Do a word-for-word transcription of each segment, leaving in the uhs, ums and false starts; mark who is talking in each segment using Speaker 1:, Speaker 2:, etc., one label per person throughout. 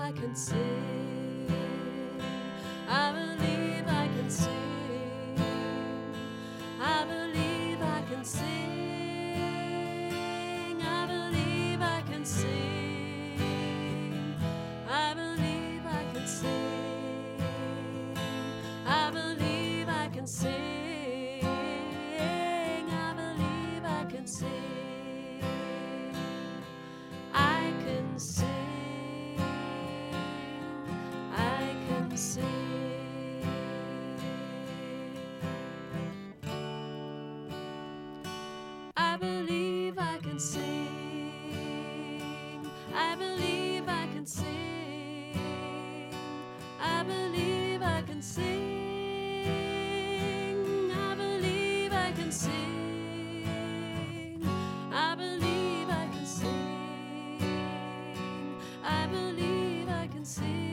Speaker 1: I can sing. I believe I can sing. I believe I can sing. I believe I can sing. I believe I can sing. I believe I can sing. I believe I can sing. I can sing. I can sing. I believe I can sing. I believe I can sing. I believe I can sing. I believe I can sing. I believe I can sing. I believe I can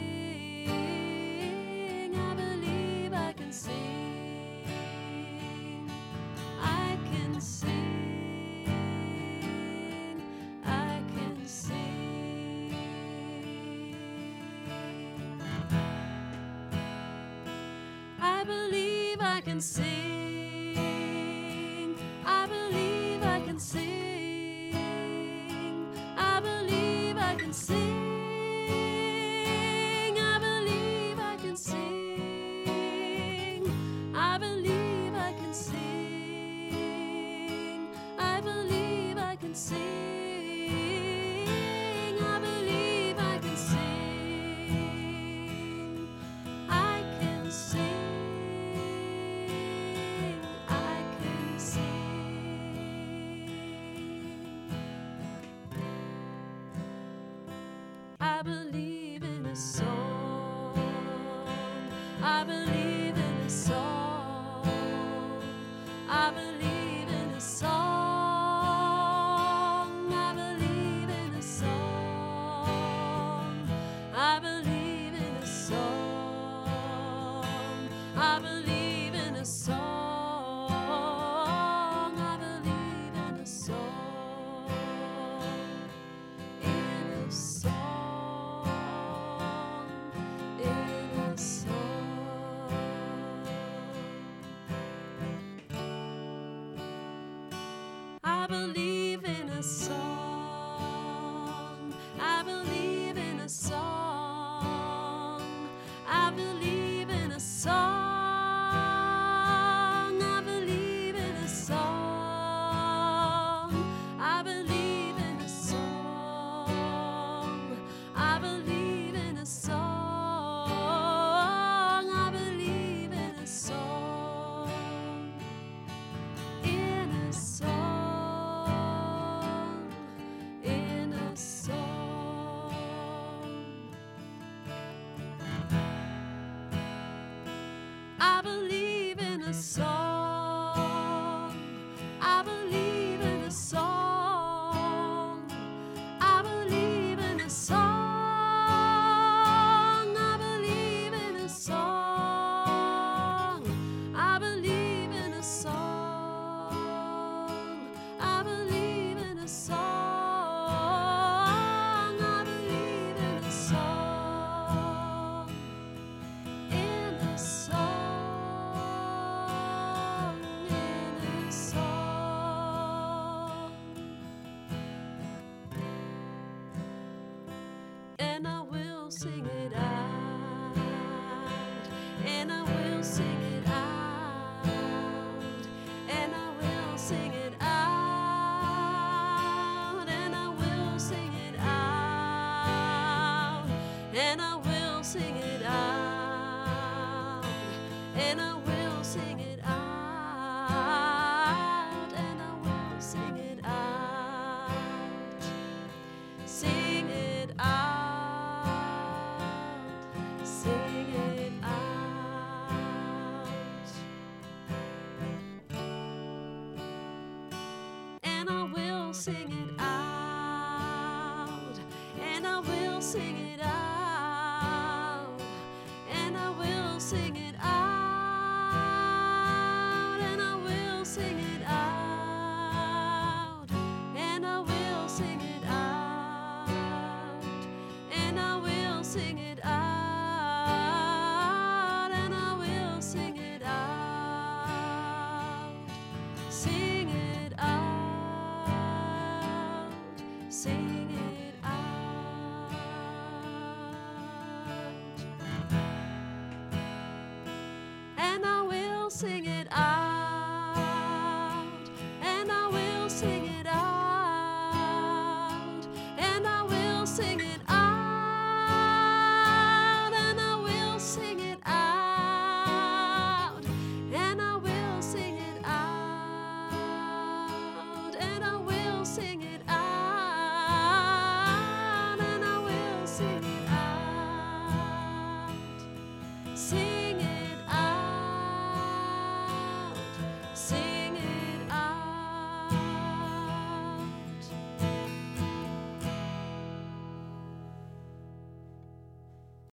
Speaker 1: sing. I believe I can sing. I can sing. I can sing. I believe I can sing. I believe I can sing. I believe I can sing. I believe I can sing. I believe I can sing. I believe I can sing. I believe I can sing. I can sing. I can sing. I believe in a song. I believe in a song. I believe in a song. I believe in a song. I believe in a song. I believe in a song. I believe in a song. In a song. In a song. I believe in a song. I believe in a song. I believe in a song. I believe in a song. I believe in a song. I believe in a song. I believe in a song. In a song. In a song. I believe in a song. I believe in a song. I believe in a song. I believe in a song. I believe in a song. I believe in a song. I believe in a song. In a song. In a song. And I will sing it out. And I will sing it out. And I will sing it out. And I will sing it out. And I will sing it out. And I will sing it out. And I will sing it out. Sing it out. Sing it out. And I will sing it out. And I will sing it out. And I will sing it out. And I will sing it out. And I will sing it out. And I will sing sing it out, and I will sing it out. Sing it out, sing it out. And I will sing it